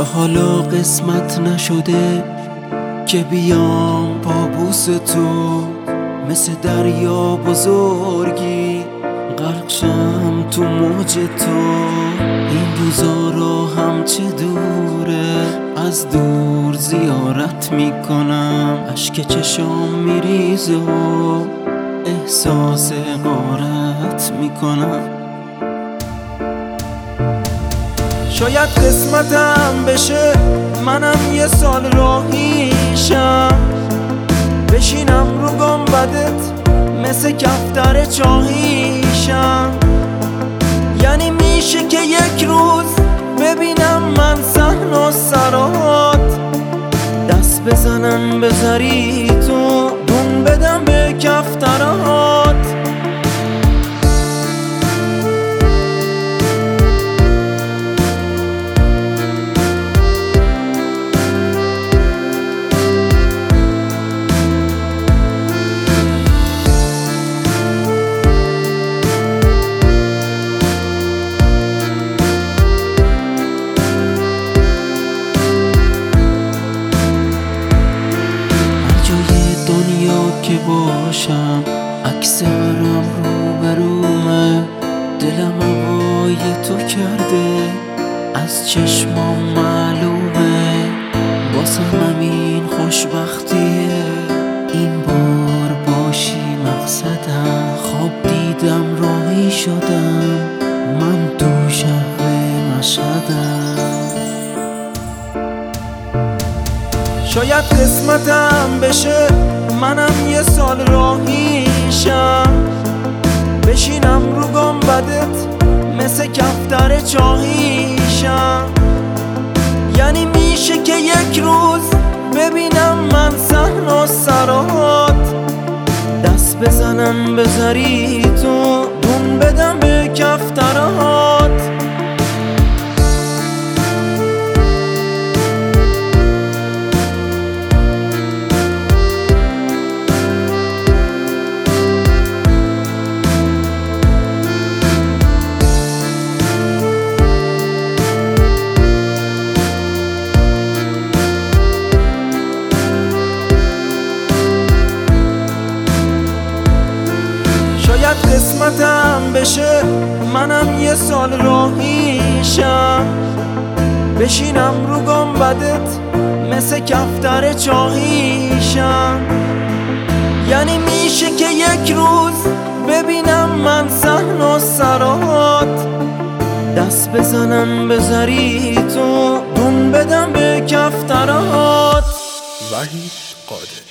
تا حالا قسمت نشده که بیام پابوس تو، مثل دریا بزرگی غرق شم تو موج تو. این روزا را هم چه دوره، از دور زیارت میکنم، اشک چشام میریزه و احساس غارت میکنم. شاید قسمتم بشه منم یه سال راهیشم، بشینم رو گنبدت مثل کفتر چاهیشم. یعنی میشه که یک روز ببینم من صحن و سرات، دست بزنن به زری تو، دون بدم به کفترات. که باشم عکس هرم روبرومه، دلم هوای تو کرده از چشمام معلومه. واسم همین خوشبختیه این بار باشی مقصدم. خواب دیدم راهی شدم من تو شهر مشهدم. شاید قسمتم بشه منم یه سال راهیشم، بشینم رو گنبدت مثل کفتر چاهیشم. یعنی میشه که یک روز ببینم من صحن و سرات، دست بزنم به زری تو، دون بدم به کفترات. شاید قسمتم بشه منم یه سال راهیشم، بشینم رو گنبدت مثل کفتر چاهیشم. یعنی میشه که یک روز ببینم من صحن و سرات، دست بزنم به زری تو، دون بدم به کفترات. وحید قادری.